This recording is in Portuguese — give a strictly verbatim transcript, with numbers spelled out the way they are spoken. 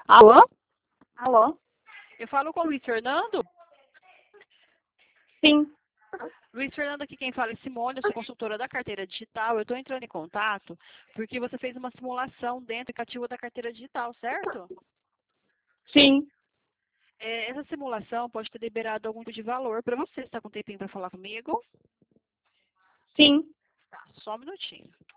Alô? Alô? Eu falo com o Luiz Fernando. Sim. Luiz Fernando, aqui quem fala é Simone, eu sou consultora da carteira digital. Eu estou entrando em contato porque você fez uma simulação dentro do aplicativo da carteira digital, certo? Sim. É, essa simulação pode ter liberado algum tipo de valor para você. Você está com um tempinho para falar comigo? Sim. Tá, só um minutinho.